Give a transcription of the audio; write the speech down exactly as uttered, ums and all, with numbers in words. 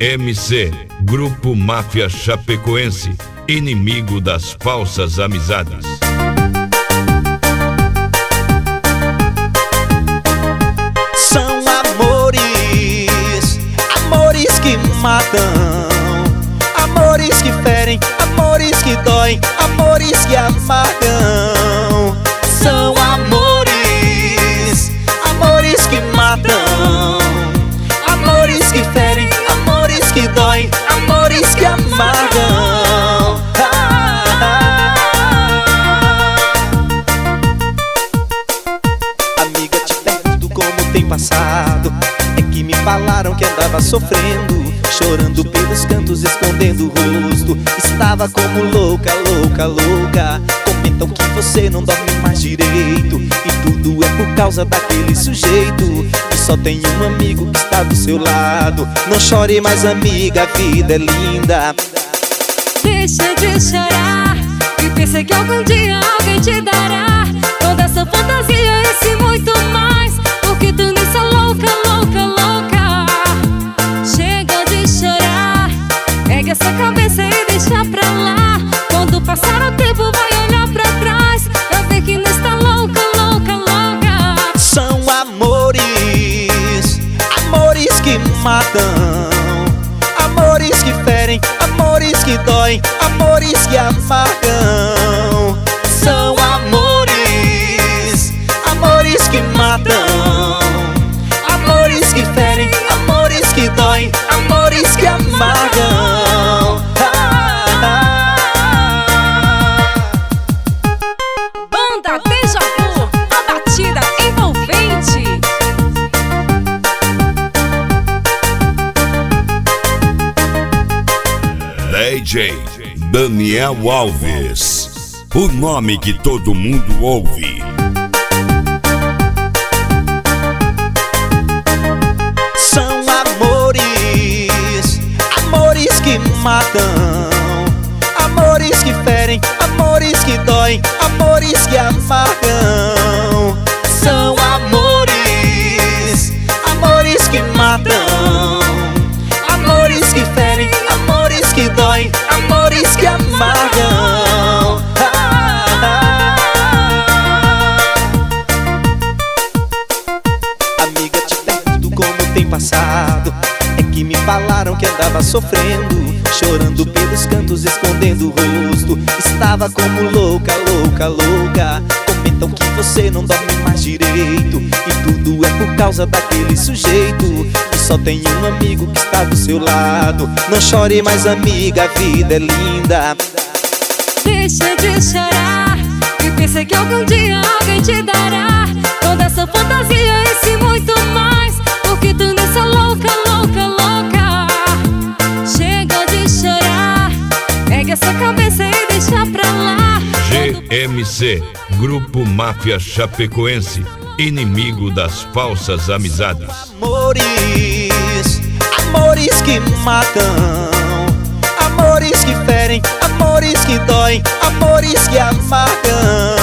M C, Grupo Máfia Chapecoense, inimigo das falsas amizades. São amores, amores que matam, amores que ferem, amores que doem, amores que amargam. São amores, amores que matam, amores que ferem, amores que doem, amores que amargam. Ah, ah, ah. Amiga, te pergunto como tem passado. É que me falaram que andava sofrendo, chorando pelos cantos, escondendo o rosto. Estava como louca, louca, louca. Comentam que você não dorme mais direito, e tudo é por causa daquele sujeito que só tem um amigo que está do seu lado. Não chore mais, amiga, a vida é linda. Deixa de chorar e pensa que algum dia alguém te dará toda essa fantasia, esse muito mais, porque tu nessa louca, louca, louca. Chega de chorar, pega essa cabeça e deixa pra lá. Quando passar o tempo vai olhar pra trás, vai ver que não está louca, louca, louca. São amores, amores que matam, amores que ferem, amores que doem, amores que amargam. São amores, amores que matam, amores que ferem, amores que doem, amores que amargam. Ah, ah, ah. Banda Deja Vu, a batida envolvente. D J Daniel Alves, o nome que todo mundo ouve. São amores, amores que matam, amores que ferem, amores que doem, amores que amargam. São amores, amores que matam, amores que ferem, amores que doem, amores que amargam. Ah, ah, ah. Amiga, te pergunto como tem passado. É que me falaram que andava sofrendo, chorando pelos cantos, escondendo o rosto. Estava como louca, louca, louca. Comentam que você não dorme mais direito, e tudo é por causa daquele sujeito que só tem um amigo que está do seu lado. Não chore mais, amiga, a vida é linda. Deixa de chorar e pensa que algum dia alguém te dará toda essa fantasia, esse muito mais, porque tu nessa louca, louca, louca. Chega de chorar, pega essa cabeça e deixa pra lá. G M C, Grupo Máfia Chapecoense, inimigo das falsas amizades. Amores, amores que matam, amores que ferem, amores que doem, amores que amargam.